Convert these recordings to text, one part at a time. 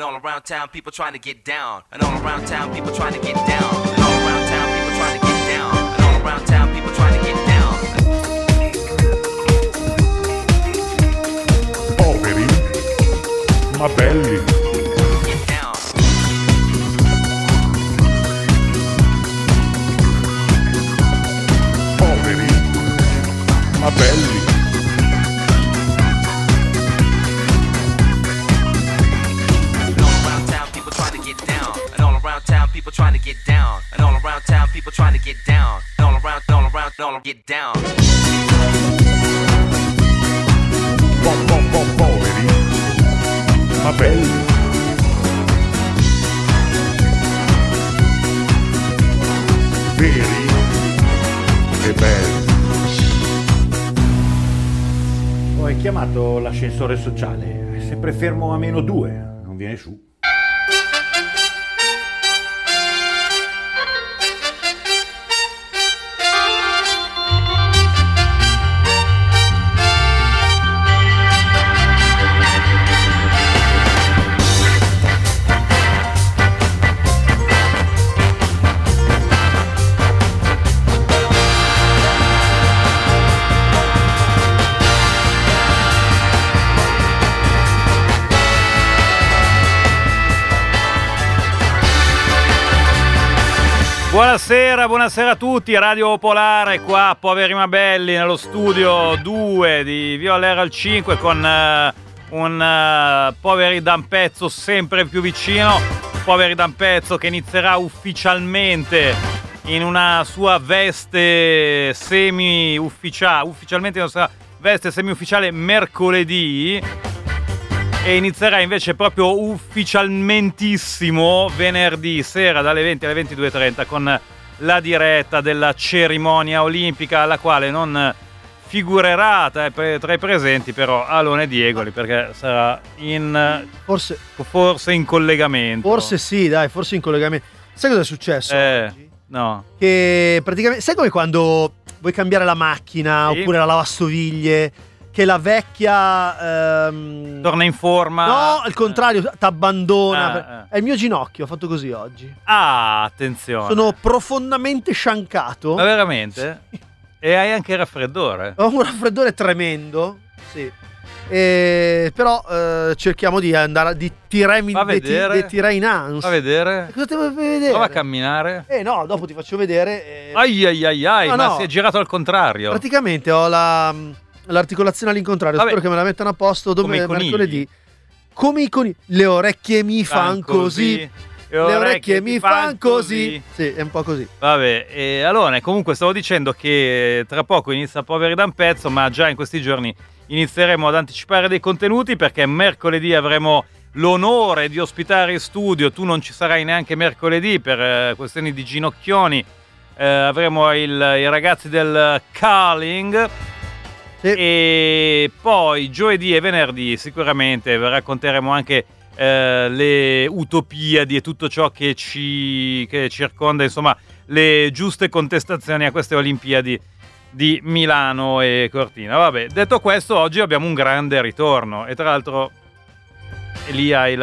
And all around town, people trying to get down. And all around town, people trying to get down. And all around town, people trying to get down. And all around town, people trying to get down. Poveri, ma belli. Get down. Poveri, ma belli. People trying to get down, and all around town, people trying to get down, and all around, get down. Poveri, ma belli. Veri e belli. Ho chiamato l'ascensore sociale, è sempre fermo a -2, non viene su. Buonasera a tutti, Radio Popolare qua, Poveri ma Belli, nello studio 2 di Via Valera al 5 con un Poveri da un pezzo sempre più vicino, Poveri da un pezzo che inizierà ufficialmente in una sua veste ufficialmente in una sua veste semi-ufficiale mercoledì e inizierà invece proprio ufficialmentissimo venerdì sera dalle 20 alle 22:30 con la diretta della cerimonia olimpica alla quale non figurerà tra i presenti però Alone Diegoli perché sarà forse in collegamento. Forse sì, dai, forse in collegamento. Sai cosa è successo oggi? No. Che praticamente, sai come quando vuoi cambiare la macchina oppure la lavastoviglie, che la vecchia torna in forma? No, al contrario, t'abbandona. È il mio ginocchio, ho fatto così oggi. Ah, attenzione. Sono profondamente sciancato. Ma veramente? Sì. E hai anche il raffreddore? Ho un raffreddore tremendo, sì. Però cerchiamo di andare di tirare in ans. Fa vedere? Cosa ti vuoi vedere? Prova a camminare. No, dopo ti faccio vedere. Ma si è girato al contrario. Praticamente ho l'articolazione all'incontrario. Spero che me la mettano a posto mercoledì. Come i conigli. Le orecchie mi fan così. Le orecchie mi fan così. Sì, è un po' così. Vabbè, e allora comunque stavo dicendo che tra poco inizia Poveri da un pezzo, ma già in questi giorni inizieremo ad anticipare dei contenuti perché mercoledì avremo l'onore di ospitare in studio. Tu non ci sarai neanche mercoledì per questioni di ginocchioni. Avremo i ragazzi del curling. Sì. E poi giovedì e venerdì sicuramente racconteremo anche le utopiadi e tutto ciò che circonda, insomma, le giuste contestazioni a queste Olimpiadi di Milano e Cortina. Vabbè, detto questo, oggi abbiamo un grande ritorno e tra l'altro lì hai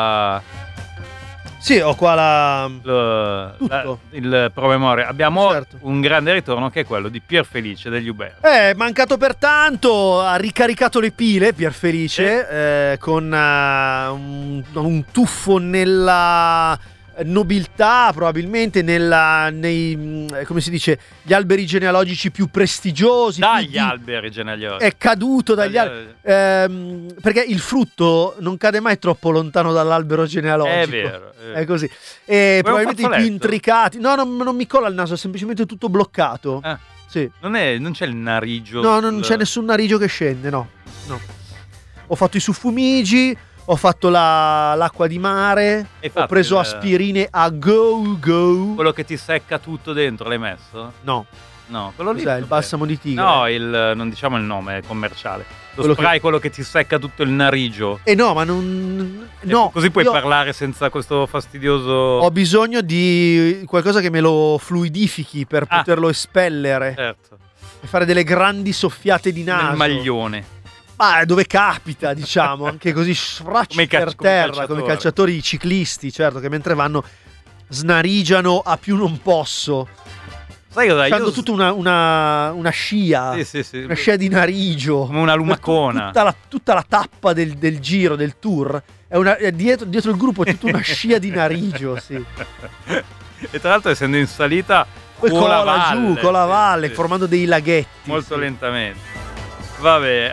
Sì, ho qua il promemoria. Abbiamo un grande ritorno che è quello di Pierfelice degli Uberti. Mancato pertanto, ha ricaricato le pile Pierfelice con un tuffo nella nobiltà, probabilmente nei come si dice, gli alberi genealogici più prestigiosi. Dagli alberi genealogici. È caduto dagli alberi. Perché il frutto non cade mai troppo lontano dall'albero genealogico. È vero. È così. E probabilmente i più intricati. No, non mi cola il naso, è semplicemente tutto bloccato. Sì. Non c'è il narigio. No, non c'è nessun narigio che scende, no. Ho fatto i suffumigi. Ho fatto l'acqua di mare, ho preso aspirine a go. Quello che ti secca tutto dentro, l'hai messo? No, quello lì. Cos'è, il balsamo di tigre? No, non diciamo il nome, è commerciale. Lo spray, quello che ti secca tutto il narigio. No, ma non... No. Così puoi parlare senza questo fastidioso... Ho bisogno di qualcosa che me lo fluidifichi per poterlo espellere. Certo. E fare delle grandi soffiate di naso. Nel maglione. dove capita, diciamo, anche così sfracci per terra, come i calciatori, i ciclisti, certo, che mentre vanno snarigiano a più non posso. Sai cosa? Hanno tutta una scia, sì. Una scia di narigio, come una lumacona. Tutta la tappa del giro, del tour, è dietro il gruppo è tutta una scia di narigio, sì. E tra l'altro essendo in salita poi cola giù, con la valle, sì. Formando dei laghetti. Molto lentamente. Vabbè,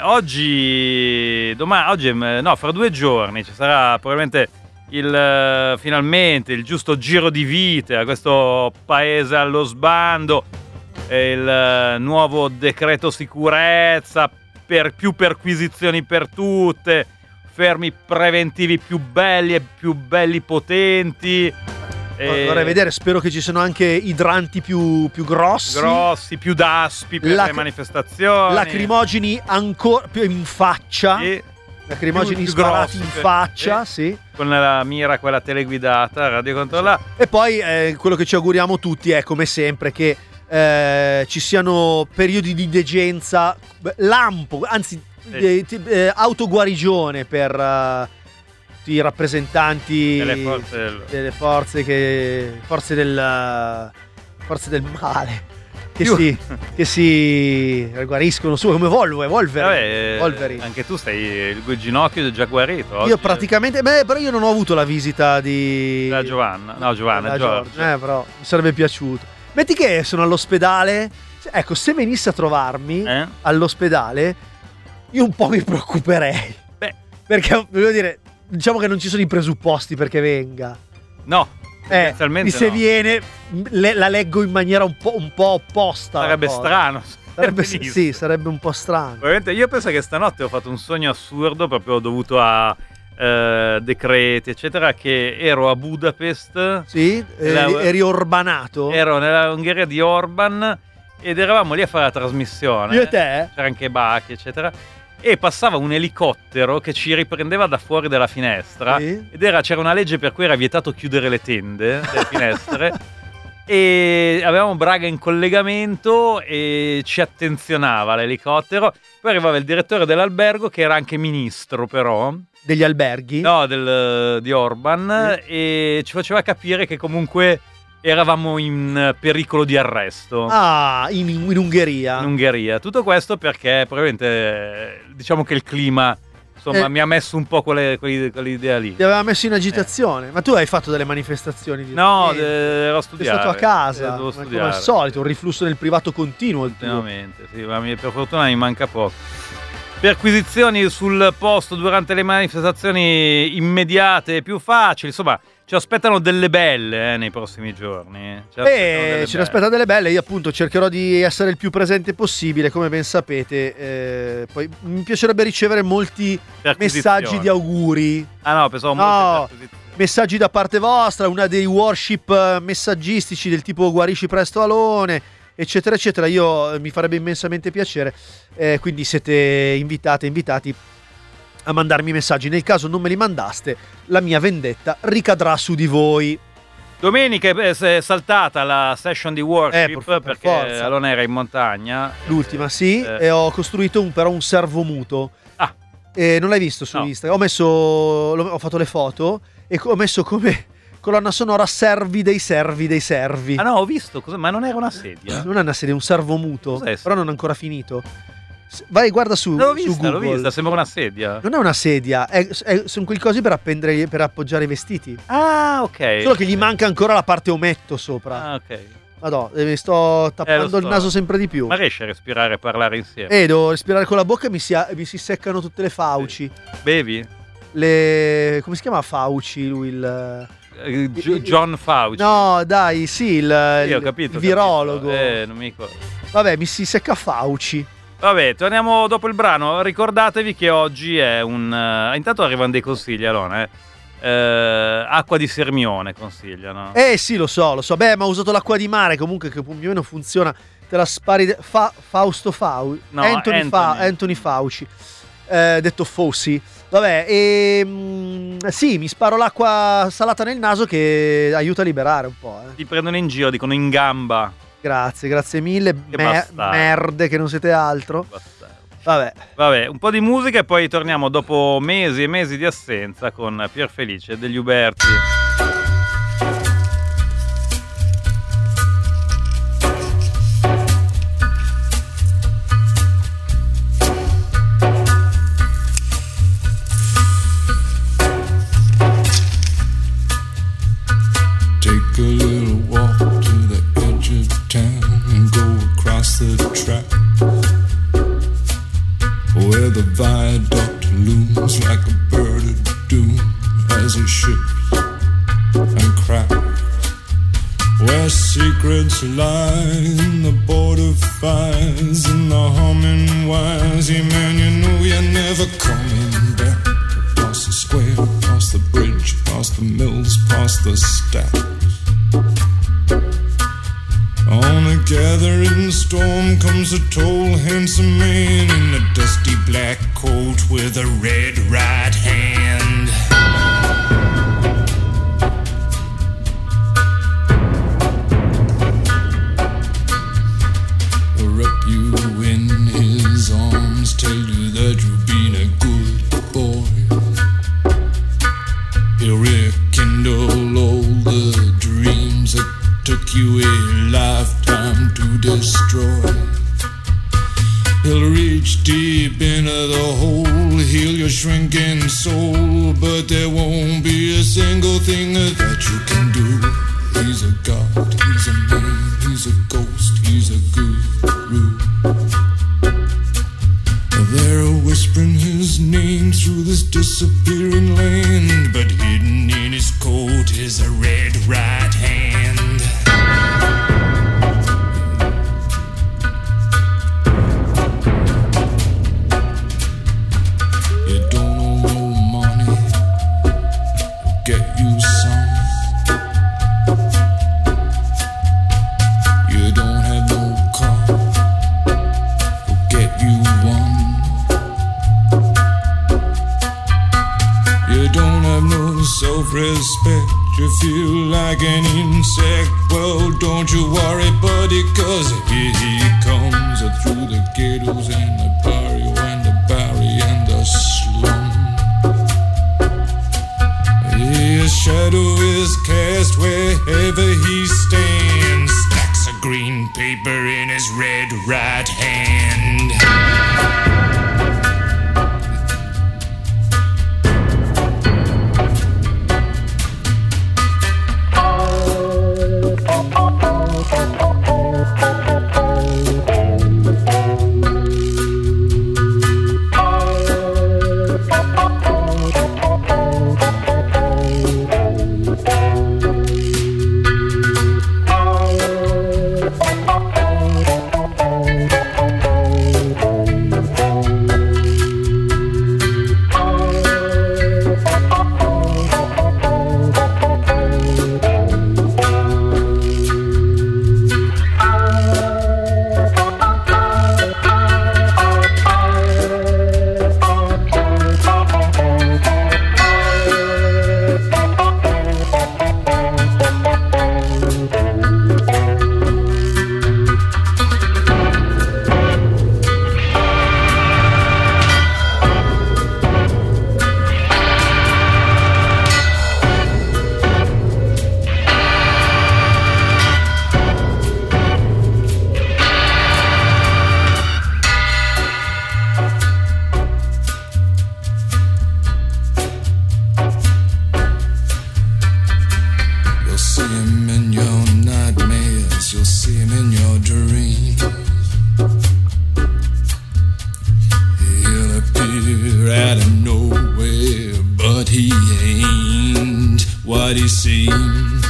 fra 2 giorni ci sarà probabilmente finalmente il giusto giro di vite a questo paese allo sbando, il nuovo decreto sicurezza, per più perquisizioni per tutte, fermi preventivi più belli potenti. Vorrei vedere, spero che ci siano anche idranti più grossi, più daspi per le manifestazioni, lacrimogeni ancora più in faccia, lacrimogeni sparati in faccia, sì. Con la mira quella teleguidata, radiocontrollata. E poi quello che ci auguriamo tutti è, come sempre, che ci siano periodi di degenza, lampo, anzi autoguarigione per i rappresentanti delle forze del male che si guariscono su come Wolverine. Anche tu sei il ginocchio è già guarito oggi. Io praticamente però io non ho avuto la visita di Giovanna Giorgio. Però mi sarebbe piaciuto. Metti che sono all'ospedale, ecco, se venisse a trovarmi all'ospedale io un po' mi preoccuperei, perché voglio dire, diciamo che non ci sono i presupposti perché venga. No, essenzialmente se viene la leggo in maniera un po' opposta. Sarebbe strano. Sarebbe un po' strano. Ovviamente io penso che stanotte ho fatto un sogno assurdo proprio dovuto a decreti eccetera, che ero a Budapest. Sì, eri orbanato. Ero nella Ungheria di Orban ed eravamo lì a fare la trasmissione. Io e te? C'era anche Bacchi eccetera. E passava un elicottero che ci riprendeva da fuori dalla finestra, sì. Ed c'era una legge per cui era vietato chiudere le tende, le finestre. E avevamo Braga in collegamento e ci attenzionava l'elicottero. Poi arrivava il direttore dell'albergo, che era anche ministro però degli alberghi, no, di Orban, sì. E ci faceva capire che comunque eravamo in pericolo di arresto. In Ungheria. In Ungheria. Tutto questo perché probabilmente diciamo che il clima mi ha messo un po' quell'idea lì. Ti aveva messo in agitazione. Ma tu hai fatto delle manifestazioni? No, ero a studiare. Sei stato a casa, devo come al solito, un riflusso nel privato continuo. Ultimamente, sì, ma per fortuna mi manca poco. Perquisizioni sul posto durante le manifestazioni immediate e più facili, insomma. Ci aspettano delle belle nei prossimi giorni. Ce ne aspettano delle belle. Io appunto cercherò di essere il più presente possibile, come ben sapete. Poi mi piacerebbe ricevere molti messaggi di auguri. Pensavo molti messaggi da parte vostra, una dei worship messaggistici del tipo guarisci presto Alone, eccetera eccetera. Mi farebbe immensamente piacere. Quindi siete invitati a mandarmi messaggi. Nel caso non me li mandaste, la mia vendetta ricadrà su di voi. Domenica è saltata la session di worship perché forza. Alone era in montagna. L'ultima, sì, e ho costruito un servomuto. Non l'hai visto su Instagram? Ho fatto le foto e ho messo come colonna sonora servi dei servi. No, ho visto, ma non era una sedia? Non è una sedia, è un servomuto. Però non è ancora finito. Vai, guarda su Google. L'ho vista, sembra una sedia. Non è una sedia, sono quei cosi per appoggiare i vestiti. Ok. Solo che gli manca ancora la parte ometto sopra. Ok. Madò, mi sto tappando il naso sempre di più. Ma riesci a respirare e parlare insieme? Devo respirare con la bocca e mi si seccano tutte le fauci. Bevi? Come si chiama Fauci lui? John Fauci. No, dai, sì, ho capito, il virologo. Non mi ricordo. Vabbè, mi si secca Fauci. Vabbè, torniamo dopo il brano. Ricordatevi che oggi è intanto arrivano dei consigli, Alone. Acqua di Sirmione consigliano. Sì, lo so. Beh, ma ho usato l'acqua di mare comunque, che più o meno funziona. Te la spari. Fausto Fauci. No, Anthony Fauci. Detto Fossi. Vabbè, sì, mi sparo l'acqua salata nel naso che aiuta a liberare un po'. Ti prendono in giro, dicono in gamba. Grazie mille. Merde che non siete altro. Vabbè, un po' di musica e poi torniamo dopo mesi e mesi di assenza con Pierfelice degli Uberti. Take a little walk to the edge of town and go across the track where the viaduct looms like a bird of doom as it shifts and cracks, where secrets lie in the border fires and the humming wires. Yeah, man, you know you're never coming back. Across the square, across the bridge, past the mills, past the stacks. On a gathering storm comes a tall, handsome man in a dusty black coat with a red right hand. Wrap you in his arms, tell you that you've been a good boy. He'll rekindle all the dreams that took you a lifetime to destroy. He'll reach deep into the hole, heal your shrinking soul, but there won't be a single thing that you can do. He's a god, he's a man, he's a ghost, he's a guru. They're whispering his name through this disappearing land, but hidden in his coat is a red right hand. You don't owe no money, he'll get you some. You don't have no car, he'll get you one. You don't have no self-respect, you feel like an insect. Well, don't you worry, buddy, cause here he comes through the ghettos and the barrio and the barry and the slum. His shadow is cast wherever he stands, stacks of green paper in his red right hand. what he seems.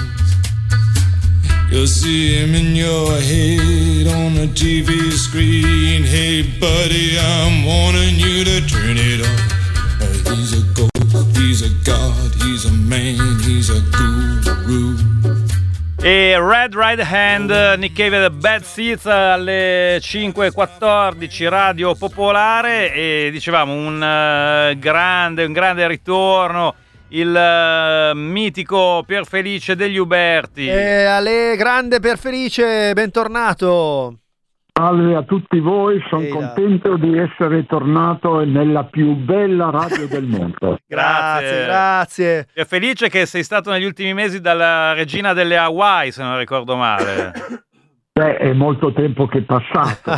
You'll see him in your head on the TV screen. Hey buddy, I'm warning you to turn it off. He's a ghost, he's a god, he's a man, he's a guru. E Red Right Hand, Nick Cave e Bad Seeds alle 5.14, Radio Popolare. E dicevamo un grande ritorno, il mitico Pierfelice degli Uberti. Ale, grande Pierfelice, bentornato. Salve a tutti voi, sono contento di essere tornato nella più bella radio del mondo. Grazie. È felice che sei stato negli ultimi mesi dalla regina delle Hawaii, se non ricordo male. Beh, è molto tempo che è passato.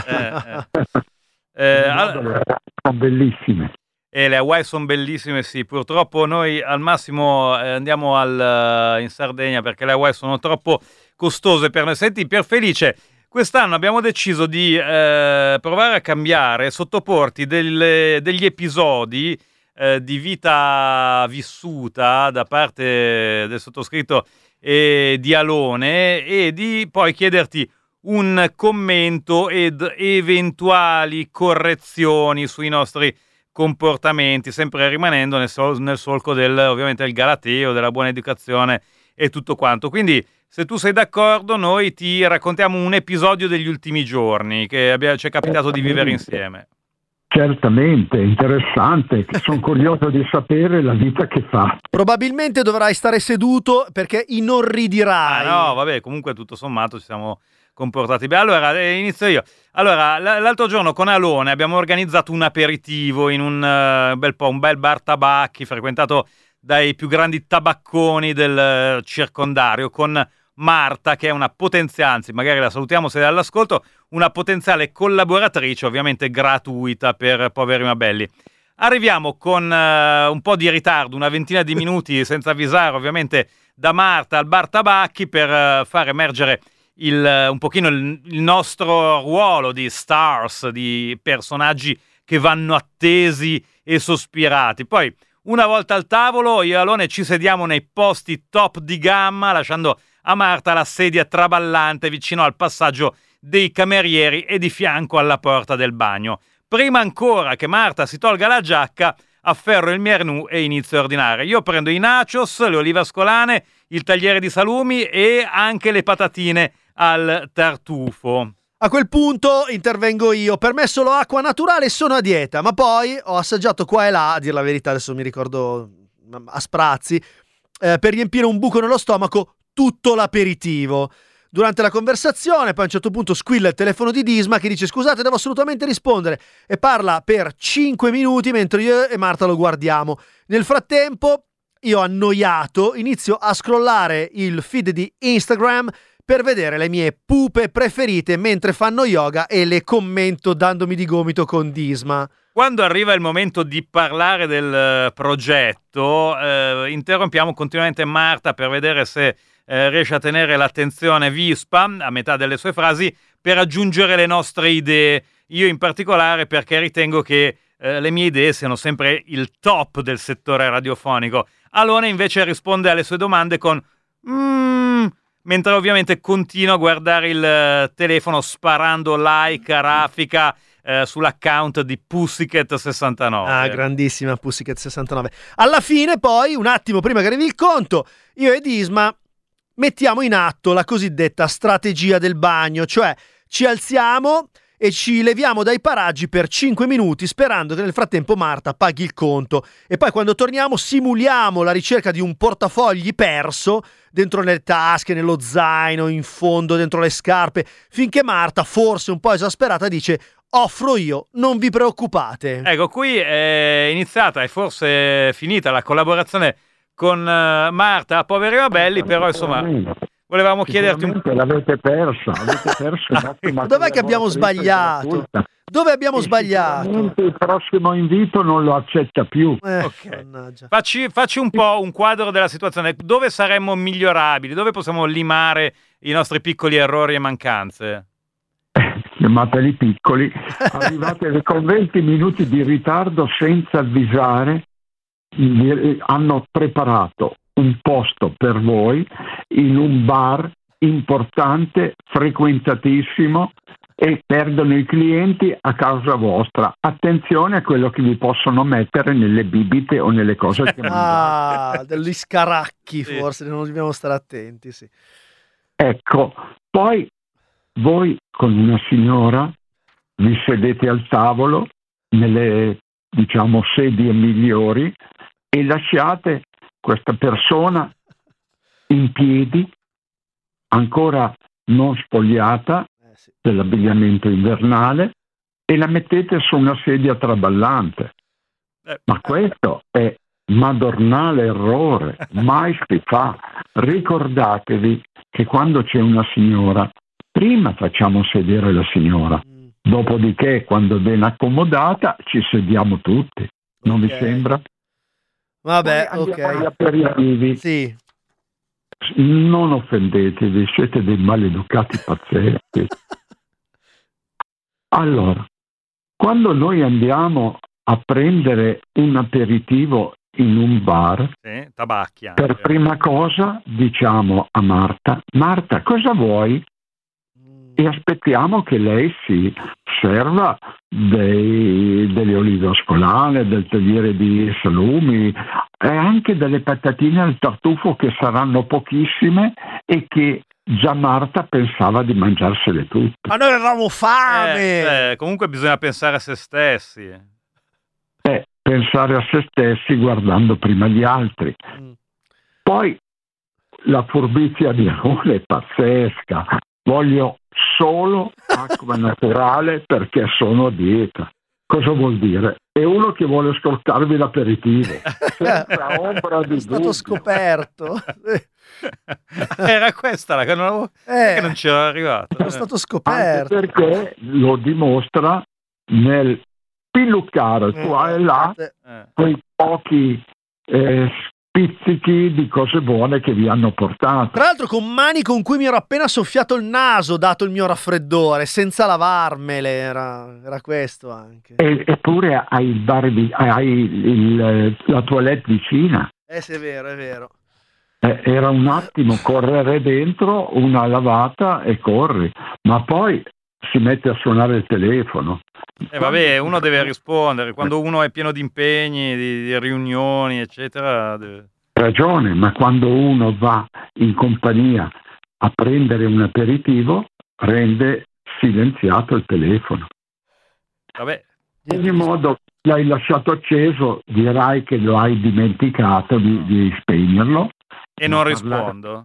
Sono bellissime. Le Hawaii sono bellissime, sì. Purtroppo noi al massimo andiamo in Sardegna perché le Hawaii sono troppo costose per noi. Senti, Pierfelice, quest'anno abbiamo deciso di provare a cambiare, sottoporti degli episodi di vita vissuta da parte del sottoscritto e di Alone e di poi chiederti un commento ed eventuali correzioni sui nostri comportamenti, sempre rimanendo nel solco ovviamente del galateo, della buona educazione e tutto quanto. Quindi, se tu sei d'accordo, noi ti raccontiamo un episodio degli ultimi giorni che ci è capitato di vivere insieme. Certamente, interessante, sono curioso di sapere la vita che fa. Probabilmente dovrai stare seduto perché inorridirai. No, vabbè, comunque tutto sommato ci siamo comportati bene. Allora, inizio io. Allora, l'altro giorno con Alone abbiamo organizzato un aperitivo in un bel bar tabacchi frequentato dai più grandi tabacconi del circondario, con Marta, che è una potenziale, anzi magari la salutiamo se è all'ascolto, una potenziale collaboratrice, ovviamente gratuita per Poveri ma Belli. Arriviamo con un po' di ritardo, una ventina di minuti senza avvisare ovviamente da Marta al bar tabacchi per far emergere un pochino il nostro ruolo di stars, di personaggi che vanno attesi e sospirati. Poi una volta al tavolo io e Alone ci sediamo nei posti top di gamma, lasciando a Marta la sedia traballante vicino al passaggio dei camerieri e di fianco alla porta del bagno. Prima ancora che Marta si tolga la giacca, afferro il menù e inizio a ordinare. Io prendo i nachos, le olive ascolane, il tagliere di salumi e anche le patatine al tartufo. A quel punto intervengo io. Per me solo acqua naturale, sono a dieta, ma poi ho assaggiato qua e là, a dire la verità, adesso mi ricordo a sprazzi, per riempire un buco nello stomaco tutto l'aperitivo. Durante la conversazione, poi a un certo punto squilla il telefono di Disma che dice: scusate, devo assolutamente rispondere, e parla per 5 minuti mentre io e Marta lo guardiamo. Nel frattempo, io annoiato inizio a scrollare il feed di Instagram per vedere le mie pupe preferite mentre fanno yoga e le commento dandomi di gomito con Disma. Quando arriva il momento di parlare del progetto, interrompiamo continuamente Marta per vedere se riesce a tenere l'attenzione vispa a metà delle sue frasi per aggiungere le nostre idee. Io in particolare perché ritengo che le mie idee siano sempre il top del settore radiofonico. Alone invece risponde alle sue domande con mentre ovviamente continua a guardare il telefono sparando like a raffica sull'account di Pussycat69. Ah, grandissima Pussycat69. Alla fine poi, un attimo prima che arrivi il conto, io e Disma mettiamo in atto la cosiddetta strategia del bagno, cioè ci alziamo e ci leviamo dai paraggi per 5 minuti sperando che nel frattempo Marta paghi il conto, e poi quando torniamo simuliamo la ricerca di un portafogli perso dentro le tasche, nello zaino, in fondo, dentro le scarpe, finché Marta, forse un po' esasperata, dice: offro io, non vi preoccupate. Ecco, qui è iniziata e forse finita la collaborazione con Marta a Poveri ma Belli, però insomma volevamo chiederti l'avete persa. Dov'è che abbiamo sbagliato? Dove abbiamo sbagliato? Il prossimo invito non lo accetta più. Okay. Facci un po' un quadro della situazione. Dove saremmo migliorabili? Dove possiamo limare i nostri piccoli errori e mancanze? Chiamateli piccoli. Arrivate con 20 minuti di ritardo senza avvisare. Hanno preparato un posto per voi in un bar importante, frequentatissimo, e perdono i clienti a causa vostra. Attenzione a quello che vi possono mettere nelle bibite o nelle cose che mangiate. Degli scaracchi, forse, non dobbiamo stare attenti, sì. Ecco, poi voi con una signora vi sedete al tavolo nelle, diciamo, sedie migliori e lasciate questa persona in piedi, ancora non spogliata, dell'abbigliamento invernale e la mettete su una sedia traballante. Ma questo è madornale errore, mai si fa. Ricordatevi che quando c'è una signora, prima facciamo sedere la signora, dopodiché quando è ben accomodata ci sediamo tutti, non vi sembra? Vabbè, agli aperitivi. Sì. Non offendetevi, siete dei maleducati pazzeschi. Allora, quando noi andiamo a prendere un aperitivo in un bar, tabacchi anche. Per prima cosa diciamo a Marta, cosa vuoi? E aspettiamo che lei si serva delle olive ascolane, del tagliere di salumi e anche delle patatine al tartufo, che saranno pochissime e che già Marta pensava di mangiarsele tutte. Ma noi avevamo fame! Comunque bisogna pensare a se stessi. Pensare a se stessi guardando prima gli altri. Poi la furbizia di Arone è pazzesca. Voglio solo acqua naturale perché sono a dieta. Cosa vuol dire? È uno che vuole scortarvi l'aperitivo. Senza ombra di dubbio. È stato scoperto. Era questa la che non c'era arrivato. È stato scoperto. Anche perché lo dimostra nel pilluccare qua e là quei pochi pizzichi di cose buone che vi hanno portato. Tra l'altro con mani con cui mi ero appena soffiato il naso, dato il mio raffreddore, senza lavarmele, era questo anche. Eppure hai il bar, hai la toilette vicina. Sì, è vero. Era un attimo correre dentro, una lavata e corri, ma poi si mette a suonare il telefono. Vabbè, uno deve rispondere quando uno è pieno di impegni, di riunioni, eccetera. Ragione, ma quando uno va in compagnia a prendere un aperitivo, rende silenziato il telefono. Vabbè. In ogni modo, l'hai lasciato acceso, dirai che lo hai dimenticato di spegnerlo. E non rispondo.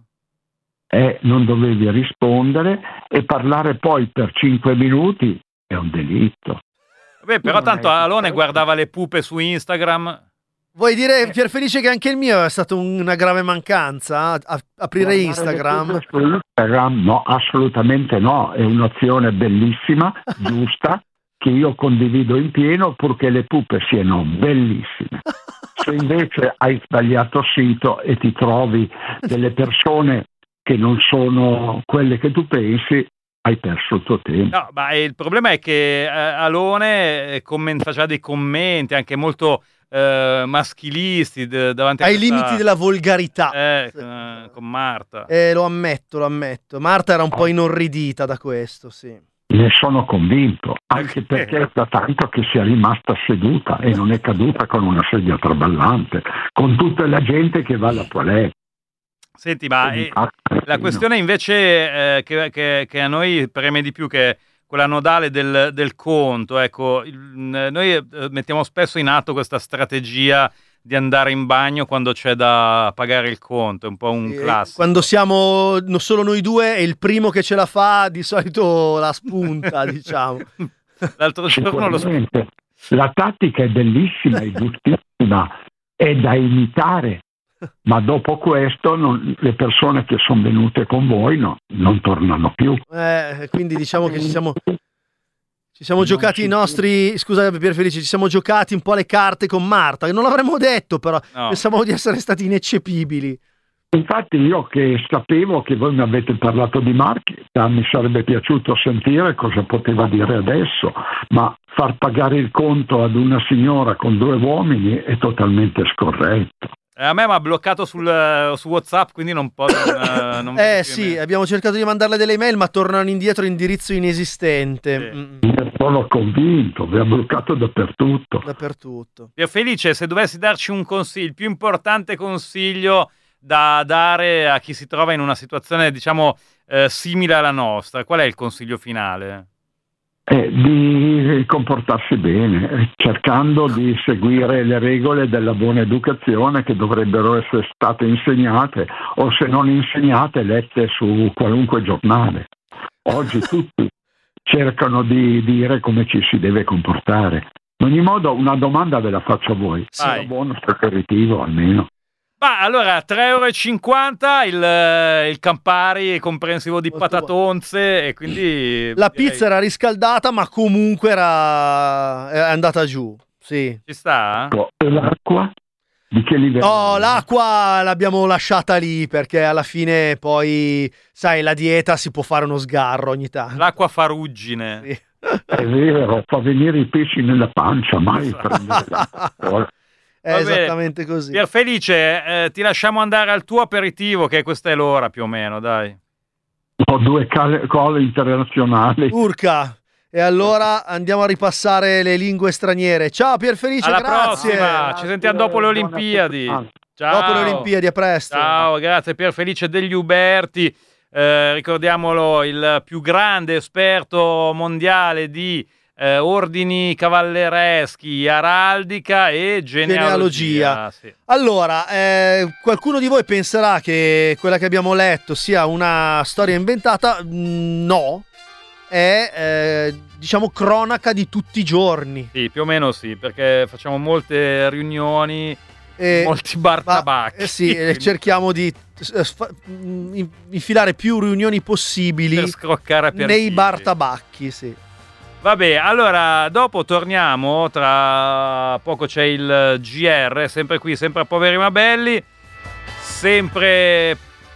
Non dovevi rispondere, e parlare poi per 5 minuti è un delitto. Vabbè, però tanto Alone guardava le pupe su Instagram. Vuoi dire, Pierfelice, che anche il mio è stata una grave mancanza? Aprire Instagram? Su Instagram? No, assolutamente no. È un'azione bellissima, giusta, che io condivido in pieno, purché le pupe siano bellissime. Se invece hai sbagliato sito e ti trovi delle persone che non sono quelle che tu pensi, hai perso il tuo tempo. No, ma il problema è che Alone faceva dei commenti anche molto maschilisti davanti ai limiti della volgarità con Marta. Lo ammetto. Marta era un po' inorridita da questo, sì. Ne sono convinto, anche perché è da tanto che sia rimasta seduta e non è caduta con una sedia traballante, con tutta la gente che va alla toilette. Senti, ma la questione invece che a noi preme di più, che è quella nodale del conto, ecco, noi mettiamo spesso in atto questa strategia di andare in bagno quando c'è da pagare il conto, è un po' un classico. Quando siamo solo noi due e il primo che ce la fa di solito la spunta, diciamo. L'altro giorno la tattica è bellissima, è giustissima, è da imitare. Ma dopo questo le persone che sono venute con voi non tornano più. Quindi diciamo che ci siamo giocati i nostri... Scusa Pierfelice, ci siamo giocati un po' le carte con Marta, che non l'avremmo detto, però pensavamo di essere stati ineccepibili. Infatti io, che sapevo che voi mi avete parlato di Marta, mi sarebbe piaciuto sentire cosa poteva dire adesso, ma far pagare il conto ad una signora con 2 uomini è totalmente scorretto. A me mi ha bloccato su WhatsApp, quindi non posso. Sì, abbiamo cercato di mandarle delle email, ma tornano indietro indirizzo inesistente. Ne sono convinto, vi ha bloccato dappertutto. Felice, se dovessi darci un consiglio, il più importante consiglio da dare a chi si trova in una situazione, diciamo, simile alla nostra, qual è il consiglio finale? Di comportarsi bene, cercando di seguire le regole della buona educazione che dovrebbero essere state insegnate, o se non insegnate, lette su qualunque giornale. Oggi tutti cercano di dire come ci si deve comportare. In ogni modo, una domanda ve la faccio a voi. È buono sto aperitivo almeno? Allora, 3,50 € il Campari comprensivo di patatonze, e quindi la pizza era riscaldata, ma comunque è andata giù. Sì. Ci sta? E l'acqua? Di che livello? No, l'acqua l'abbiamo lasciata lì perché alla fine poi, sai, la dieta si può fare uno sgarro ogni tanto. L'acqua fa ruggine. Sì. È vero, fa venire i pesci nella pancia, mai prendere l'acqua. È esattamente così. Pierfelice, ti lasciamo andare al tuo aperitivo, che questa è l'ora più o meno, dai. Ho 2 call internazionali. Urca. E allora andiamo a ripassare le lingue straniere. Ciao Pierfelice, alla grazie. Prossima. Ci sentiamo dopo le Olimpiadi. Ciao. Dopo le Olimpiadi, a presto. Ciao, grazie Pierfelice degli Uberti. Ricordiamolo, il più grande esperto mondiale di ordini cavallereschi, araldica e genealogia. Sì. Allora, qualcuno di voi penserà che quella che abbiamo letto sia una storia inventata. No, è diciamo cronaca di tutti i giorni. Sì, più o meno sì, perché facciamo molte riunioni, molti bar tabacchi. Sì, cerchiamo di infilare più riunioni possibili per scroccare nei bar tabacchi, sì. Vabbè, allora dopo torniamo, tra poco c'è il GR, sempre qui, sempre a Poveri ma Belli, sempre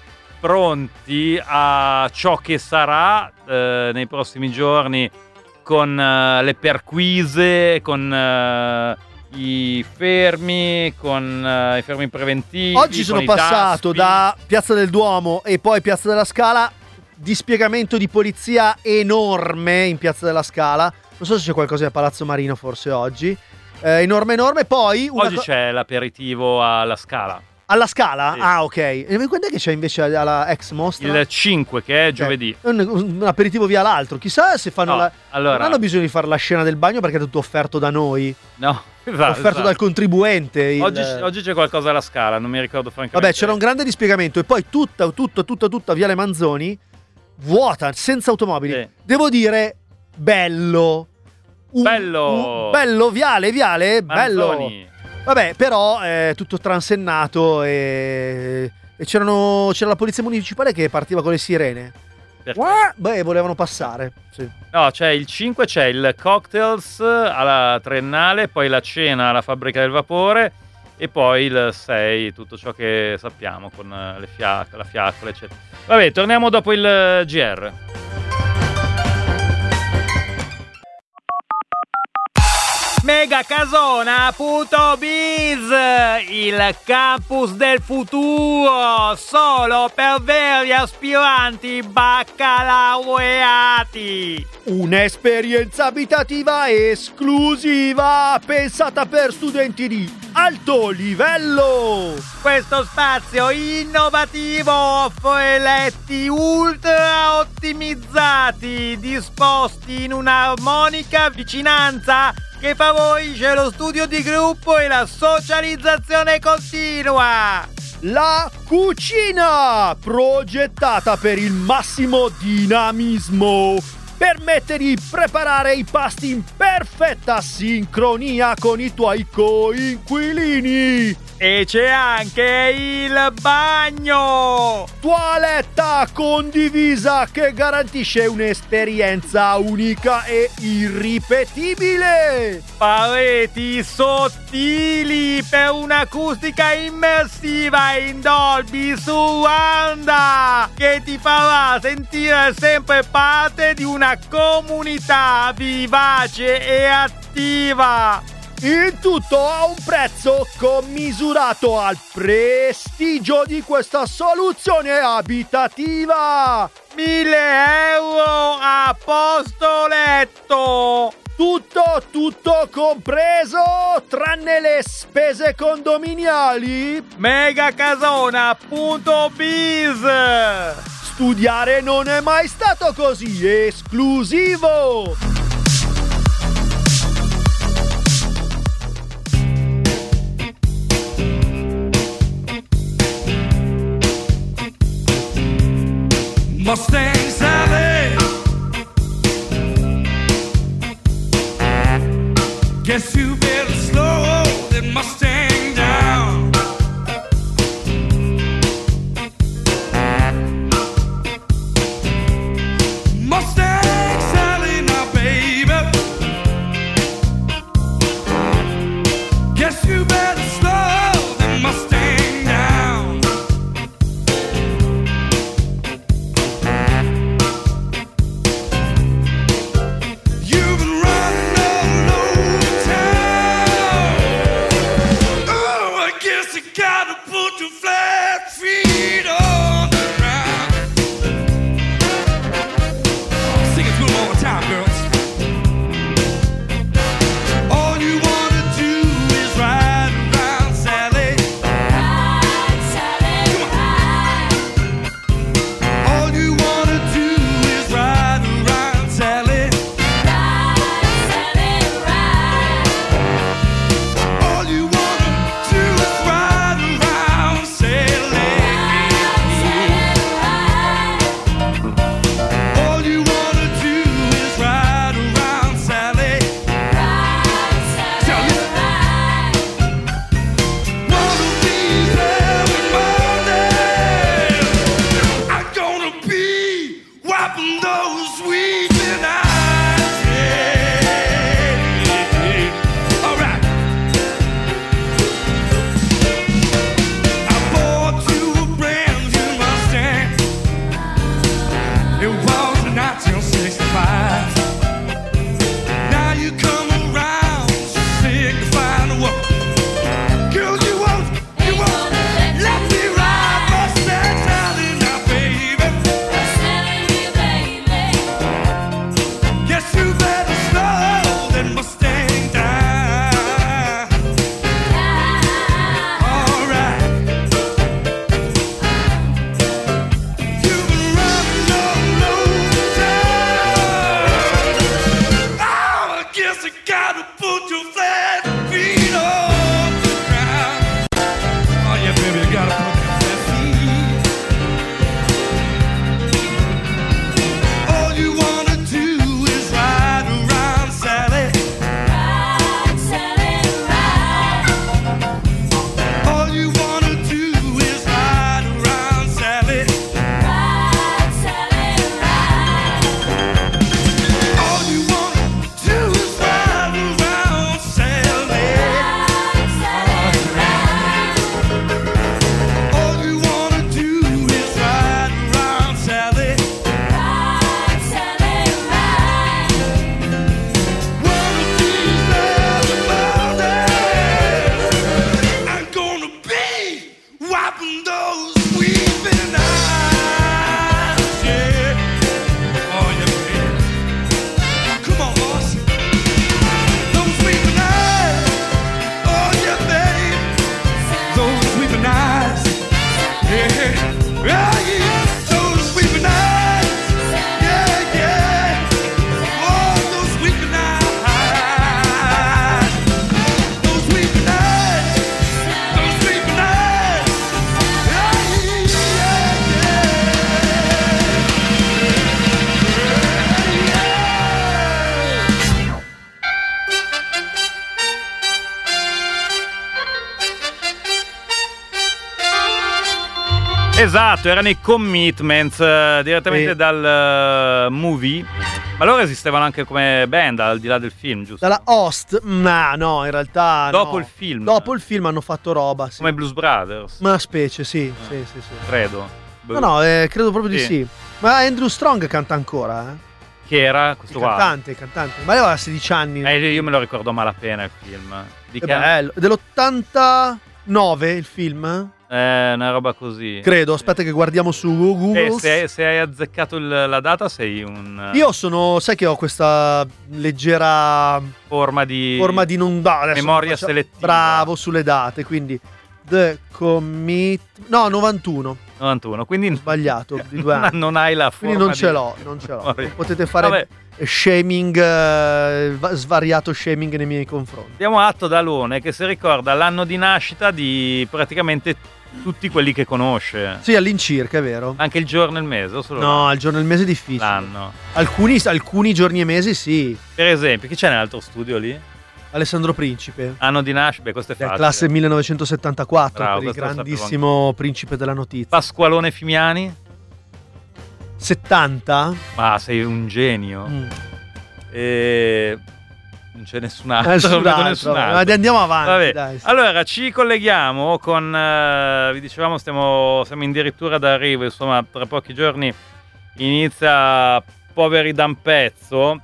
pronti a ciò che sarà nei prossimi giorni, con le perquise, con i fermi, con i fermi preventivi. Oggi sono passato da Piazza del Duomo e poi Piazza della Scala, dispiegamento di polizia enorme in Piazza della Scala. Non so se c'è qualcosa a Palazzo Marino, forse oggi. Enorme. Poi oggi c'è l'aperitivo alla Scala. Alla Scala? Sì. Ah, ok. E quando è che c'è invece alla ex mostra? Il 5, che è giovedì. Un aperitivo via l'altro. Chissà se fanno allora, non hanno bisogno di fare la scena del bagno perché è tutto offerto da noi. No, offerto dal contribuente. Oggi c'è qualcosa alla Scala, non mi ricordo francamente. Vabbè, c'era un grande dispiegamento e poi tutta Viale Manzoni vuota, senza automobili. Sì. Devo dire, bello. Bello viale, Manzoni. bello. Vabbè, però è tutto transennato e c'era la polizia municipale che partiva con le sirene. Beh, volevano passare. Sì. No, c'è il 5, c'è il cocktails alla Triennale, poi la cena alla Fabbrica del Vapore e poi il 6, tutto ciò che sappiamo con la fiaccola, eccetera. Vabbè, torniamo dopo il GR. Megacasona.biz, il campus del futuro, solo per veri aspiranti baccalaureati. Un'esperienza abitativa esclusiva pensata per studenti di alto livello. Questo spazio innovativo offre letti ultra ottimizzati, disposti in un'armonica vicinanza che favorisce lo studio di gruppo e la socializzazione continua. La cucina, progettata per il massimo dinamismo, permette di preparare i pasti in perfetta sincronia con i tuoi coinquilini. E c'è anche il bagno! Toaletta condivisa che garantisce un'esperienza unica e irripetibile! Pareti sottili per un'acustica immersiva in Dolby Surround che ti farà sentire sempre parte di una comunità vivace e attiva! Il tutto a un prezzo commisurato al prestigio di questa soluzione abitativa. 1.000 euro a posto letto. Tutto compreso, tranne le spese condominiali. Megacasona.biz. Studiare non è mai stato così esclusivo. Mustang Sally Guess you better slow that Mustang down. Mustang Sally, now baby. Guess you better slow that Mustang down. You've been running all over town. Oh, I guess you gotta put your flat feet on the ground. Sing it to them all the time, girls. All you wanna do is ride around, Sally. Ride, Sally, ride. All you wanna do is ride around, Sally. Ride, Sally, ride. All you wanna do is ride around, Sally. All you wanna do is ride around, Sally. Tell me. One of these every morning, I'm gonna be wiping those weeping eyes. Yeah. All right. I bought you a brand new Mustang. It was 1965. Now you come around signifying the world. Girl, you won't let me ride Mustang Sally now, baby. Guess you better slow that Mustang down. All right. You've been running all over town. Oh, I guess I gotta put your flat feet on the ground. Oh yeah, baby, you gotta put your flat feet. All you wanna do is ride around, Sally. All you wanna do is ride around, Sally. All you wanna do is ride around, Sally. All you wanna do is ride around, Sally. One of these every morning, I'm gonna be wiping those weeping eyes. Yeah. Oh yeah, baby. Come on, boss. Those weeping eyes. Oh yeah, baby. Those weeping eyes. Yeah. Oh, yeah. Those weeping eyes. Yeah, yeah. Oh, those weeping eyes. Those weeping eyes. Those weeping eyes. Yeah, Esatto, erano i Commitments direttamente Sì. dal movie. Ma loro esistevano anche come band al di là del film, giusto? Dalla Host, ma no, in realtà Dopo no. il film. Dopo il film hanno fatto roba, sì. Come Blues Brothers, Una specie, sì, sì, sì, sì. credo. No, credo proprio di Sì. sì. Ma Andrew Strong canta ancora, Che era questo Il qua. cantante, il cantante. Ma aveva 16 anni. Io me lo ricordo a malapena il film. Di È che anno? bello. Dell'89 il film? Una roba così. Credo, aspetta che guardiamo su Google. Se hai azzeccato la data sei un... Io sono, sai che ho questa leggera forma di non adesso memoria faccio- selettiva. Bravo sulle date, quindi The Commit. No, 91. 91, quindi Sbagliato di 2 anni. non hai la forma. Quindi non ce di- l'ho, non ce l'ho. Vabbè. Non potete fare Vabbè. shaming, svariato shaming nei miei confronti. Diamo atto da Alone che si ricorda l'anno di nascita di praticamente tutti quelli che conosce. Sì, all'incirca, è vero. Anche il giorno e il mese, o solo No, il giorno e il mese è difficile. l'anno? Alcuni giorni e mesi sì. Per esempio, chi c'è nell'altro studio lì? Alessandro Principe. Anno di nascita, questo è facile. Classe 1974, Bravo, per il questo lo grandissimo principe della notizia. Pasqualone Fimiani? 70? Ma sei un genio. Non c'è nessun altro. Nessun non vedo altro. nessun altro. Ma andiamo avanti. Vabbè. Dai, sì. Allora ci colleghiamo con vi dicevamo siamo addirittura d'arrivo, insomma tra pochi giorni inizia Poveri da un pezzo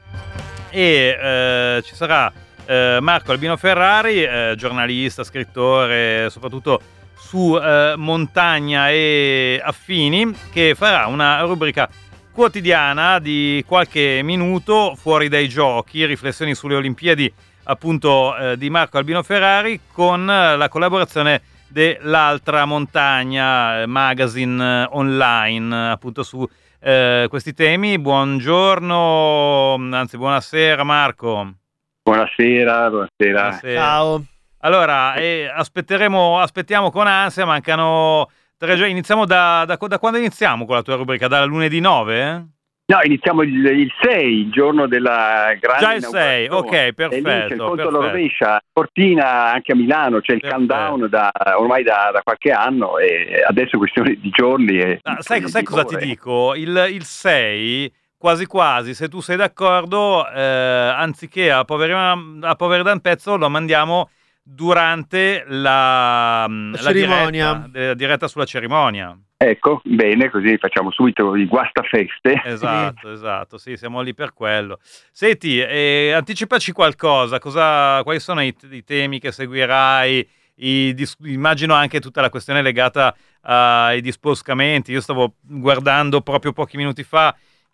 e ci sarà Marco Albino Ferrari, giornalista, scrittore, soprattutto su montagna e affini, che farà una rubrica quotidiana di qualche minuto fuori dai giochi, riflessioni sulle Olimpiadi appunto di Marco Albino Ferrari, con la collaborazione dell'Altra Montagna, magazine online appunto su questi temi. Buongiorno, anzi buonasera Marco. Buonasera. Ciao. Allora, aspettiamo con ansia, mancano 3 giorni. Iniziamo da quando iniziamo con la tua rubrica? Dal lunedì 9? No, iniziamo il 6, il giorno della grande Già il 6, ok, perfetto. E lì c'è il conto alla rovescia, Cortina, anche a Milano c'è il countdown ormai da qualche anno, e adesso è questione di giorni. Sai cosa ti dico? Il 6, quasi quasi, se tu sei d'accordo, anziché a Poveri da un pezzo, lo mandiamo durante la cerimonia, diretta sulla cerimonia. Ecco, bene, così facciamo subito i guastafeste. Esatto, sì, siamo lì per quello. Senti, anticipaci qualcosa, quali sono i temi che seguirai? Immagino anche tutta la questione legata ai disboscamenti. Io stavo guardando proprio pochi minuti fa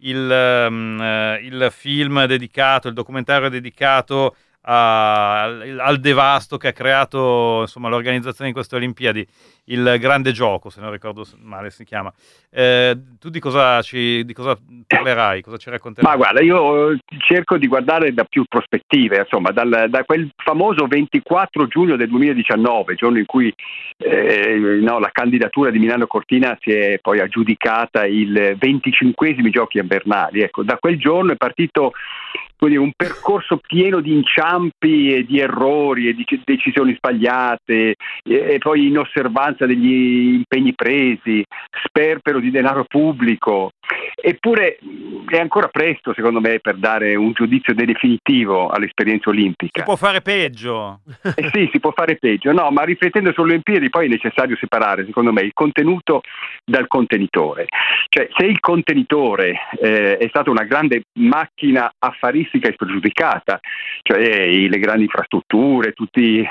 il film dedicato, il documentario dedicato al devasto che ha creato, insomma, l'organizzazione di queste Olimpiadi, il Grande Gioco, se non ricordo male si chiama. Tu di cosa parlerai, cosa ci racconterai? Ma guarda, io cerco di guardare da più prospettive, insomma, da quel famoso 24 giugno del 2019, giorno in cui la candidatura di Milano Cortina si è poi aggiudicata il 25esimi giochi invernali. Ecco, da quel giorno è partito un percorso pieno di inciampi e di errori e di decisioni sbagliate, e poi inosservanza degli impegni presi, sperpero di denaro pubblico. Eppure è ancora presto, secondo me, per dare un giudizio definitivo all'esperienza olimpica. Si può fare peggio. Sì, si può fare peggio. No, ma riflettendo sulle Olimpiadi poi è necessario separare, secondo me, il contenuto dal contenitore. Cioè, se il contenitore è stata una grande macchina affaristica e spregiudicata, cioè le grandi infrastrutture, tutte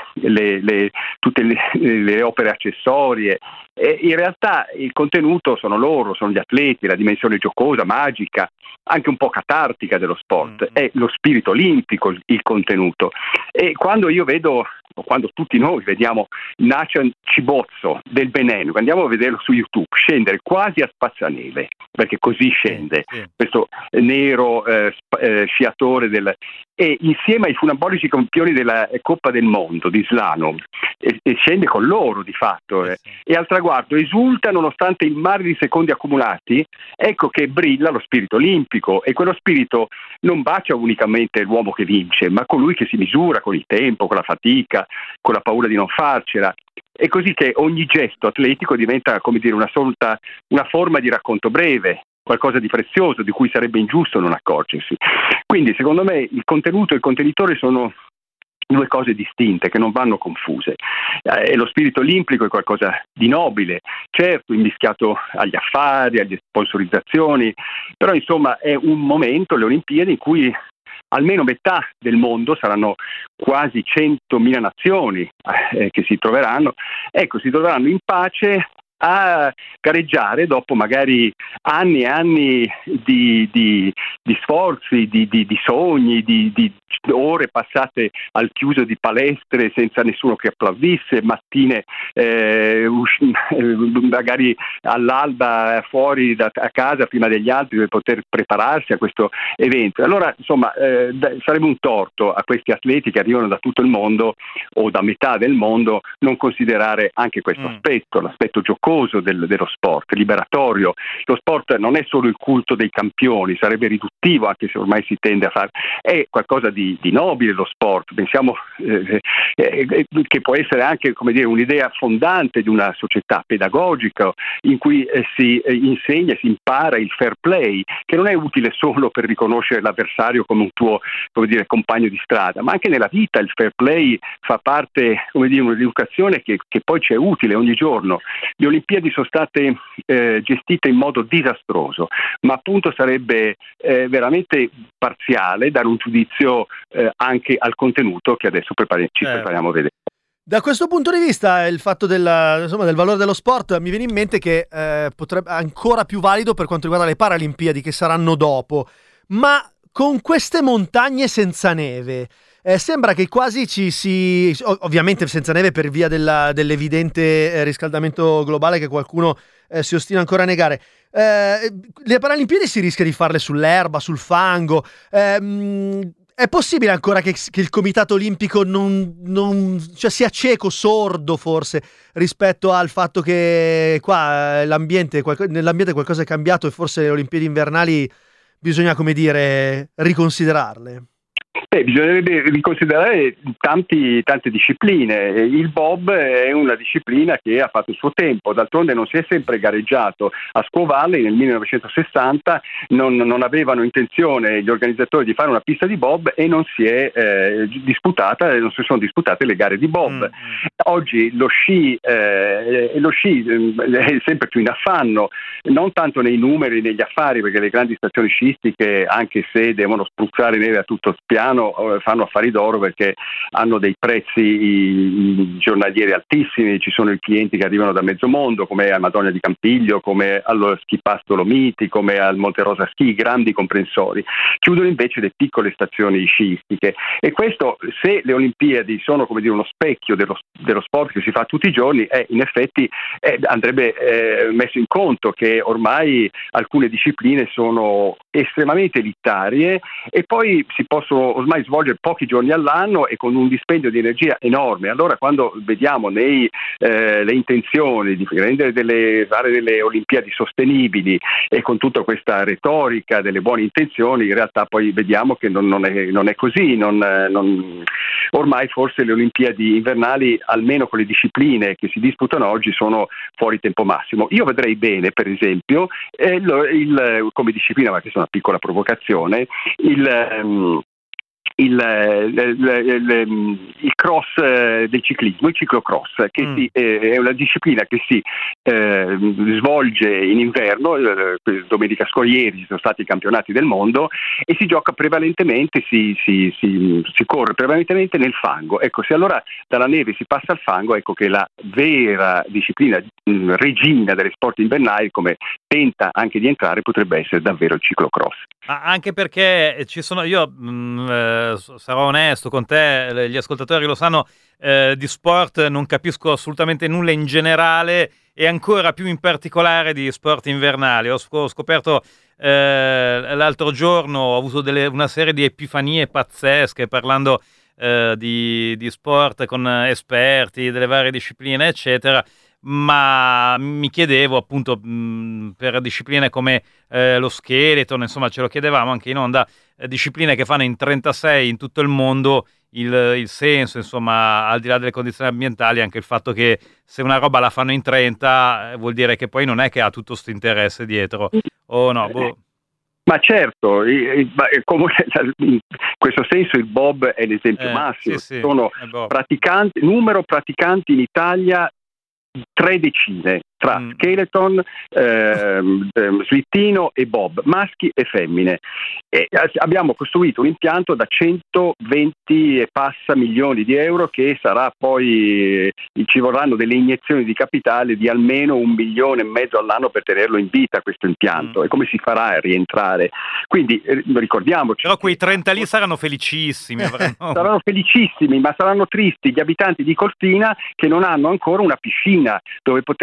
le opere accessorie, in realtà il contenuto sono gli atleti, la dimensione giocosa, magica, anche un po' catartica dello sport. È lo spirito olimpico il contenuto. E quando io vedo, o quando tutti noi vediamo Nacian Cibozzo del Benin, andiamo a vederlo su YouTube, scendere quasi a spazzaneve, perché così scende, questo nero sciatore e insieme ai funambolici campioni della Coppa del Mondo di slalom, e scende con loro di fatto, e al traguardo esulta nonostante il mare di secondi accumulati. Ecco che brilla lo spirito olimpico, e quello spirito non bacia unicamente l'uomo che vince, ma colui che si misura con il tempo, con la fatica, con la paura di non farcela. È così che ogni gesto atletico diventa, come dire, una forma di racconto breve, qualcosa di prezioso di cui sarebbe ingiusto non accorgersi. Quindi, secondo me, il contenuto e il contenitore sono due cose distinte che non vanno confuse. E lo spirito olimpico è qualcosa di nobile, certo immischiato agli affari, alle sponsorizzazioni, però insomma è un momento, le Olimpiadi, in cui almeno metà del mondo, saranno quasi 100.000 nazioni che si troveranno in pace a gareggiare dopo magari anni e anni di sforzi, di sogni, di ore passate al chiuso di palestre senza nessuno che applaudisse, mattine magari all'alba fuori a casa prima degli altri per poter prepararsi a questo evento. Allora, insomma, sarebbe un torto a questi atleti che arrivano da tutto il mondo o da metà del mondo non considerare anche questo aspetto, l'aspetto giocoso, giocoso dello sport, liberatorio. Lo sport non è solo il culto dei campioni, sarebbe riduttivo, anche se ormai si tende a fare, è qualcosa di nobile lo sport. Pensiamo che può essere anche, come dire, un'idea fondante di una società pedagogica in cui si insegna, si impara il fair play, che non è utile solo per riconoscere l'avversario come un tuo, come dire, compagno di strada, ma anche nella vita il fair play fa parte, come dire, un'educazione che poi ci è utile ogni giorno. Le Olimpiadi sono state gestite in modo disastroso, ma appunto sarebbe veramente parziale dare un giudizio anche al contenuto che adesso ci prepariamo a vedere. Da questo punto di vista il fatto del valore dello sport mi viene in mente che potrebbe ancora più valido per quanto riguarda le Paralimpiadi che saranno dopo, ma con queste montagne senza neve sembra che quasi ovviamente senza neve per via dell'evidente riscaldamento globale che qualcuno si ostina ancora a negare, le Paralimpiadi si rischia di farle sull'erba, sul fango. È possibile ancora che il Comitato Olimpico cioè sia cieco, sordo forse, rispetto al fatto che qua nell'ambiente qualcosa è cambiato e forse le Olimpiadi invernali bisogna, come dire, riconsiderarle? Bisognerebbe riconsiderare tante discipline. Il bob è una disciplina che ha fatto il suo tempo, d'altronde non si è sempre gareggiato. A Squaw Valley nel 1960 non avevano intenzione gli organizzatori di fare una pista di bob e non si sono disputate le gare di bob. Oggi lo sci è sempre più in affanno, non tanto nei numeri, negli affari, perché le grandi stazioni sciistiche, anche se devono spruzzare neve a tutto piano, fanno affari d'oro perché hanno dei prezzi giornalieri altissimi. Ci sono i clienti che arrivano da mezzo mondo, come a Madonna di Campiglio, come allo Ski Pass Dolomiti, come al Monte Rosa Ski, grandi comprensori. Chiudono invece le piccole stazioni sciistiche, e questo, se le Olimpiadi sono, come dire, uno specchio dello sport che si fa tutti i giorni, in effetti andrebbe messo in conto che ormai alcune discipline sono estremamente elitarie e poi si possono ormai svolgere pochi giorni all'anno e con un dispendio di energia enorme. Allora, quando vediamo le intenzioni di rendere fare delle Olimpiadi sostenibili e con tutta questa retorica delle buone intenzioni, in realtà poi vediamo che non è così. Ormai forse le Olimpiadi invernali, almeno con le discipline che si disputano oggi, sono fuori tempo massimo. Io vedrei bene, per esempio, come disciplina, ma questa è una piccola provocazione, il cross del ciclismo, il ciclocross, che è una disciplina che si svolge in inverno. Domenica scorsa ci sono stati i campionati del mondo e si gioca prevalentemente, si corre prevalentemente nel fango. Ecco, se allora dalla neve si passa al fango, ecco che la vera disciplina regina delle sport invernali, come tenta anche di entrare, potrebbe essere davvero il ciclocross. Anche perché io sarò onesto con te, gli ascoltatori lo sanno, di sport non capisco assolutamente nulla in generale e ancora più in particolare di sport invernali. Ho scoperto l'altro giorno, ho avuto una serie di epifanie pazzesche parlando di sport con esperti delle varie discipline eccetera, ma mi chiedevo appunto per discipline come lo skeleton, insomma ce lo chiedevamo anche in onda, discipline che fanno in 36 in tutto il mondo, il senso, insomma, al di là delle condizioni ambientali, anche il fatto che se una roba la fanno in 30 vuol dire che poi non è che ha tutto sto interesse dietro, o no? Ma certo, in questo senso il bob è l'esempio massimo. Sì, sono numero praticanti in Italia 3 decine tra skeleton, slittino e bob, maschi e femmine. E abbiamo costruito un impianto da 120 e passa milioni di euro che sarà poi, ci vorranno delle iniezioni di capitale di almeno 1,5 milioni all'anno per tenerlo in vita questo impianto. E come si farà a rientrare? Quindi ricordiamoci. Però quei 30 lì saranno felicissimi. Saranno felicissimi, ma saranno tristi gli abitanti di Cortina che non hanno ancora una piscina dove poter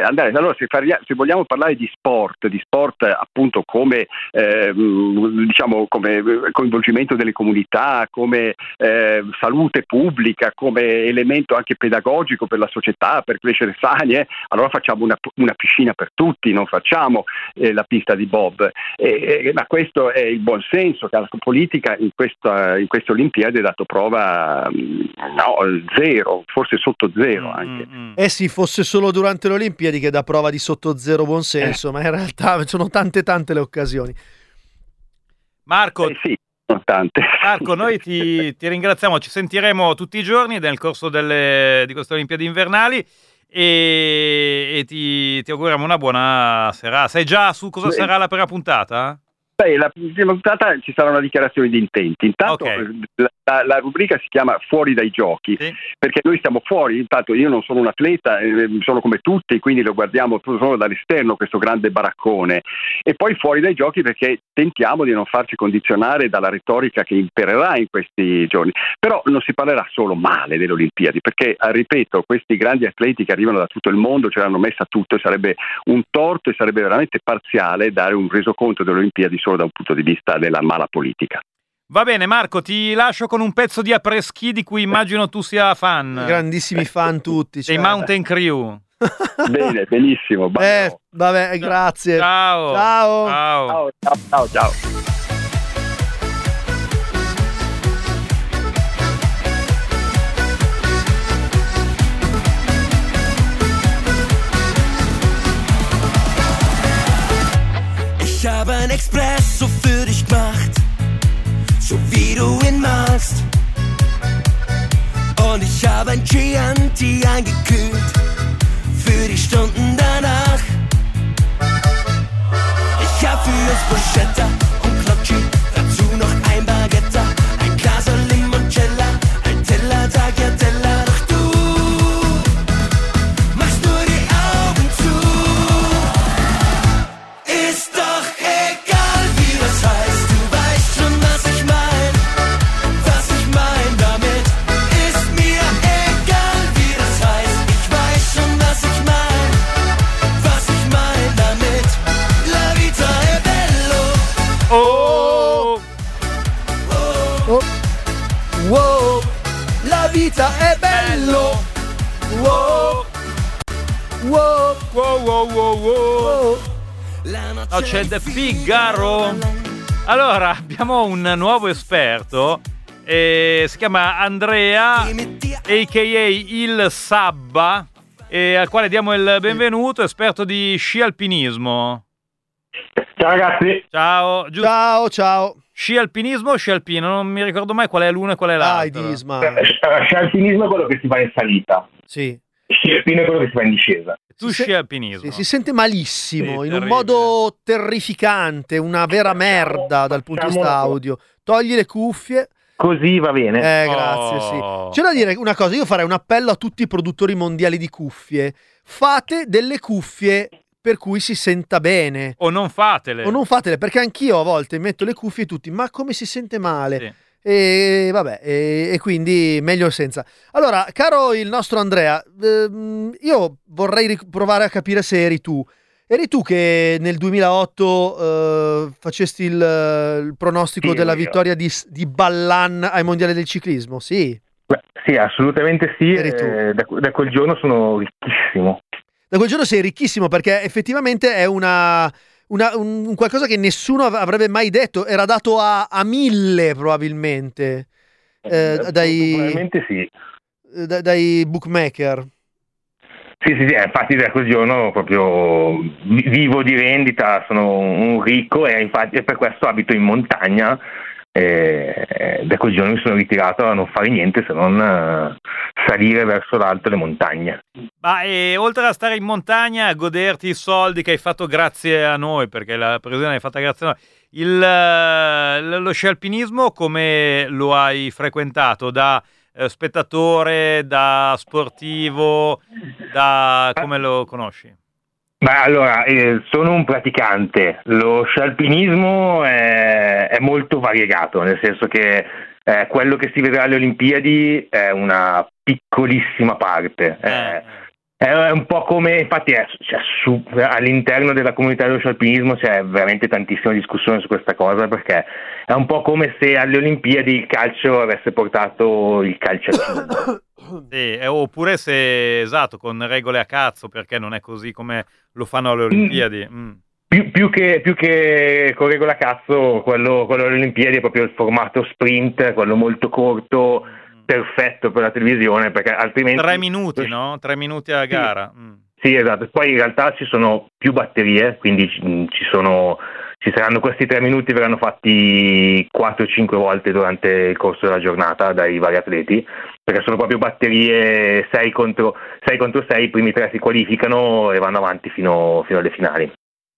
Andrea, allora se vogliamo parlare di sport appunto come diciamo come coinvolgimento delle comunità, come salute pubblica, come elemento anche pedagogico per la società, per crescere sani, allora facciamo una piscina per tutti, non facciamo la pista di bob. Ma questo è il buon senso che la politica in queste Olimpiadi ha dato prova zero, forse sotto zero anche. Sì, fosse solo durante le Olimpiadi che dà prova di sotto zero buon senso, ma in realtà sono tante le occasioni. Marco, sì, sono tante. Marco, noi ti ringraziamo, ci sentiremo tutti i giorni nel corso di queste Olimpiadi invernali e ti auguriamo una buona serata. Sai già su cosa sarà la prima puntata? La prima puntata ci sarà una dichiarazione di intenti. Intanto la rubrica si chiama Fuori dai giochi, perché noi stiamo fuori. Intanto io non sono un atleta, sono come tutti, quindi lo guardiamo solo dall'esterno questo grande baraccone. E poi fuori dai giochi perché tentiamo di non farci condizionare dalla retorica che impererà in questi giorni. Però non si parlerà solo male delle Olimpiadi, perché ripeto, questi grandi atleti che arrivano da tutto il mondo ce l'hanno messa tutto e sarebbe un torto e sarebbe veramente parziale dare un resoconto delle Olimpiadi solo da un punto di vista della mala politica. Va bene Marco, ti lascio con un pezzo di après-ski di cui immagino tu sia fan. Grandissimi fan tutti. Dei Mountain Crew. Bene, benissimo. Vabbè, grazie. Ciao. Ciao. Ich habe ein Espresso für dich gemacht, so wie du ihn magst. Und ich habe ein Chianti eingekühlt für die Stunden danach. Ich hab für uns Bruschetta und Gnocchi, dazu noch ein Baguette, ein Glas Limoncello, ein Teller Tagliatella. Doch du machst nur die Augen zu. Ist doch egal, wie das heißt, du weißt schon, was ich mein. Was ich mein damit, ist mir egal, wie das heißt. Ich weiß schon, was ich mein. Was ich mein damit, la vita è bello. Wow, la vita è bello. Wow. No, c'è The Figaro. Allora, abbiamo un nuovo esperto, si chiama Andrea, a.k.a. il Sabba, al quale diamo il benvenuto, esperto di sci alpinismo. Ciao ragazzi. Ciao. Ciao. Sci alpinismo o sci alpino? Non mi ricordo mai qual è l'uno e qual è l'altro. Sci alpinismo è quello che si va in salita. Sì. Sci alpino è quello che si va in discesa. Tu sci alpinismo. Si sente malissimo, in terribile. un modo terrificante, una vera merda dal punto di vista audio. Togli le cuffie. Così va bene. Grazie, sì. C'è da dire una cosa, io farei un appello a tutti i produttori mondiali di cuffie. Fate delle cuffie per cui si senta bene. O non fatele, perché anch'io a volte metto le cuffie e tutti, ma come si sente male? Sì. E vabbè, e quindi meglio senza. Allora, caro il nostro Andrea, io vorrei provare a capire se eri tu. Eri tu che nel 2008 facesti il pronostico della vittoria di Ballan ai mondiali del ciclismo? Sì. Beh, sì, assolutamente sì. Eri tu. Da quel giorno sono ricchissimo. Da quel giorno sei ricchissimo perché effettivamente è un qualcosa che nessuno avrebbe mai detto. Era dato a 1000 probabilmente probabilmente sì. Dai bookmaker. Sì, infatti da quel giorno proprio vivo di vendita, sono un ricco e infatti per questo abito in montagna. Da quel giorno mi sono ritirato a non fare niente se non salire verso l'alto le montagne. Ma oltre a stare in montagna, a goderti i soldi che hai fatto grazie a noi, perché la previsione l'hai fatta grazie a noi, lo sci alpinismo come lo hai frequentato? Da spettatore, da sportivo, come lo conosci? Beh, allora, sono un praticante. Lo sci alpinismo è molto variegato, nel senso che quello che si vedrà alle Olimpiadi è una piccolissima parte. È un po' come, infatti all'interno della comunità dello sci alpinismo c'è veramente tantissima discussione su questa cosa, perché è un po' come se alle Olimpiadi il calcio avesse portato il calcio al sì, oppure se, esatto, con regole a cazzo, perché non è così come lo fanno alle Olimpiadi. Più che con regole a cazzo, quello alle Olimpiadi è proprio il formato sprint, quello molto corto, perfetto per la televisione, perché altrimenti 3 minuti, no? 3 minuti a gara. Sì, esatto. Poi in realtà ci sono più batterie, quindi ci saranno questi 3 minuti, verranno fatti 4 o 5 volte durante il corso della giornata dai vari atleti, perché sono proprio batterie 6 contro 6, i primi 3 si qualificano e vanno avanti fino alle finali.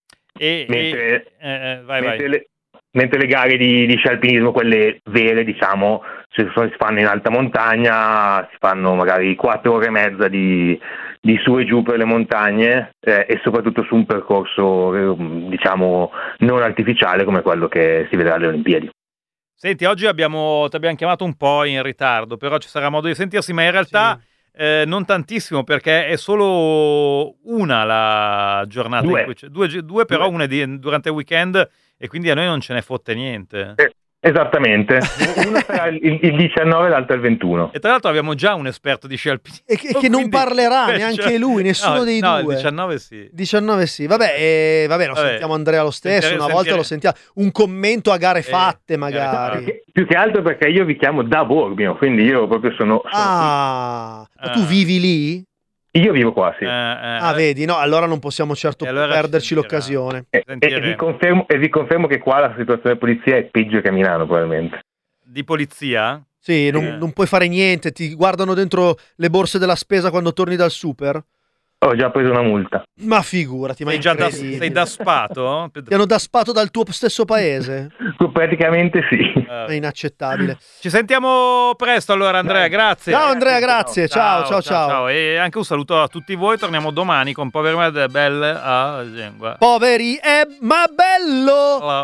Mentre le gare di sci alpinismo, quelle vere, diciamo, si fanno in alta montagna, si fanno magari 4 ore e mezza di su e giù per le montagne, e soprattutto su un percorso, diciamo, non artificiale come quello che si vedrà alle Olimpiadi. Senti, oggi ti abbiamo chiamato un po' in ritardo, però ci sarà modo di sentirsi, ma in realtà non tantissimo, perché è solo una la giornata. Due però una durante il weekend, e quindi a noi non ce ne fotte niente. Esattamente, una sarà il 19 e l'altra il 21. E tra l'altro abbiamo già un esperto di sci alpinismo. E che non parlerà neanche lui, nessuno dei due. Il 19 sì. 19 sì, vabbè, sentiamo Andrea lo stesso, una volta lo sentiamo. Un commento a gare fatte magari. Più che altro perché io vi chiamo da Bormio, quindi io proprio sono ma tu vivi lì? Io vivo qua, sì. Vedi, no, allora non possiamo certo perderci l'occasione. E vi confermo che qua la situazione di polizia è peggio che a Milano, probabilmente. Di polizia? Sì, non puoi fare niente, ti guardano dentro le borse della spesa quando torni dal super. Ho già preso una multa. Ma figurati, ma sei daspato? Ti hanno daspato dal tuo stesso paese? Praticamente sì. È inaccettabile. Ci sentiamo presto allora, Andrea, grazie. Ciao Andrea, grazie. Ciao. E anche un saluto a tutti voi, torniamo domani con Poveri ma Belle a Gengua. Poveri ma bello!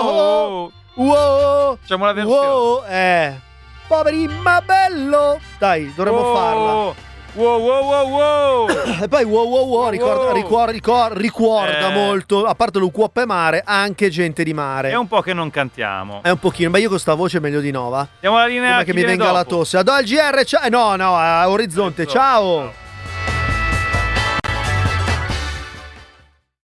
Wow. Facciamo la versione. Poveri ma bello! Dai, dovremmo farla. Wow. E poi ricorda molto, a parte lo cuoppe mare, anche gente di mare. È un po' che non cantiamo. È un pochino, ma io con sta voce meglio di no, va? Diamo la linea. Prima che mi venga la tosse. Do al GR, a Orizzonte, ciao.